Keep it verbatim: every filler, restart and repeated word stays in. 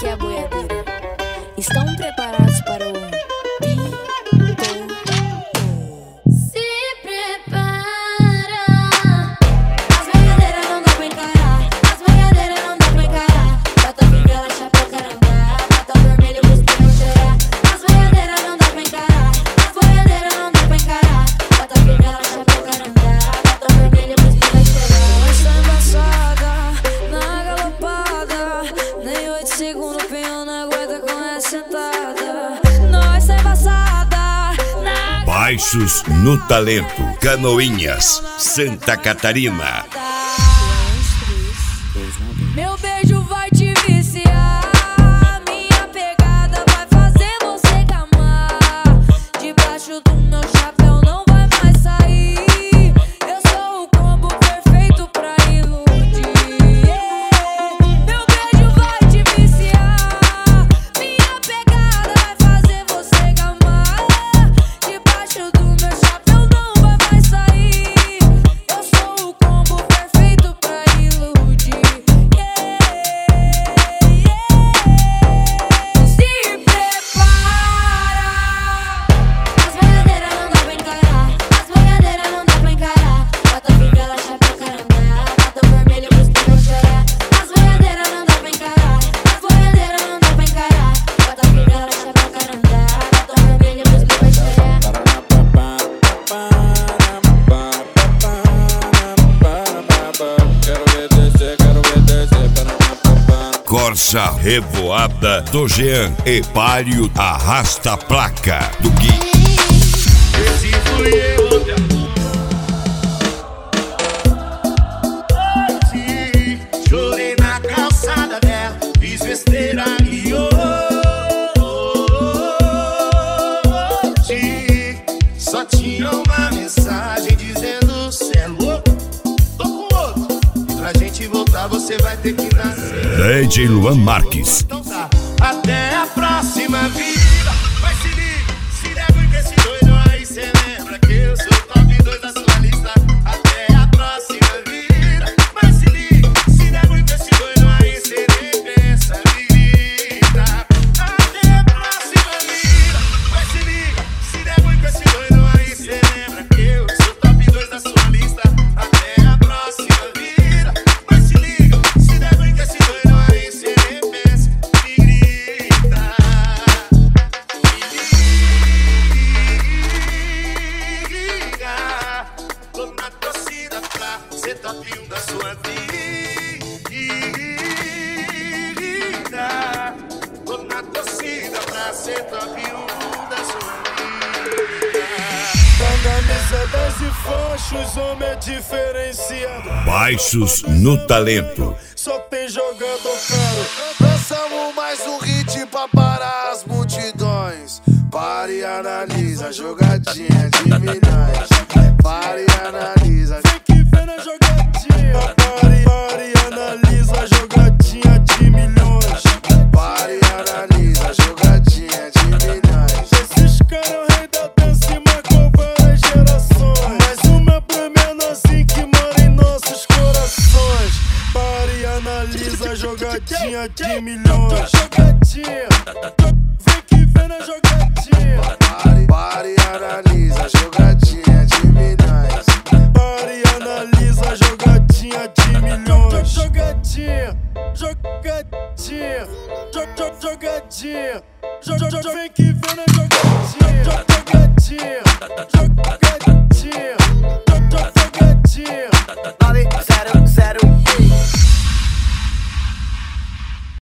aqui é a boiadeira. Estão preparados para o segundo pinho não aguenta com essa sentada. Nós é embaçada. Baixos no Talento, Canoinhas, Santa Catarina. Meu beijo vai te viciar. Minha pegada vai fazer você gamar. Debaixo do meu chapéu não vai mais sair. Eu sou o combo perfeito pra iludir. Meu beijo vai te viciar. Minha pegada vai fazer você gamar. Debaixo do meu chapéu não vai mais sair. Eu sou o combo perfeito pra iludir. Corsa Revoada do Jean e Palio arrasta a placa do Gui. Esse fui eu ontem. Chorei na calçada dela, fiz besteira e hoje só tinha uma mensagem dizendo: cê é louco, tô com outro. Pra gente voltar você vai ter que nascer. D J Luan Marques. Então tá, até a próxima vida. Vai se liga, se der ruim com esse doido aí, cê lembra que eu sou top dois da sua lista. Até a próxima vida. Vai se liga, se der ruim com esse doido aí, cê nem pensa, vida. Até a próxima vida. Vai se liga, se der ruim com esse doido aí, cê lembra que eu sou top dois da sua lista. Até a próxima vida. Vai se liga, se der ruim com esse doido aí, cê nem pensa, me grita. Tô na torcida pra ser top um da sua vida. Tô na torcida pra ser top um da sua vida. Camisetas e fachos, homem é diferenciado. Baixos no Talento. Só tem jogador caro. Lançamos mais um hit pra parar as multidões. Pare e analisa a jogadinha de milhões. Pare e analisa. Vem que vem na jogadinha. Pare, pare e analisa a jogadinha de milhões. Pare e analisa a jogadinha de milhões. Esses caras é o rei da dança e marcou várias gerações. Mas o meu prêmio é nozinho que mora em nossos corações. Pare e analisa a jogadinha de milhões. Jogadinha. Vem que vem na jogadinha. Pare, pare e analisa a jogadinha de milhões. Pare e analisa a jogadinha de milhões. Jogadinha, jogadinha, jogadinha, jogadinha. Vem que vem na jogadinha. Jogadinha, jogadinha, jogadinha.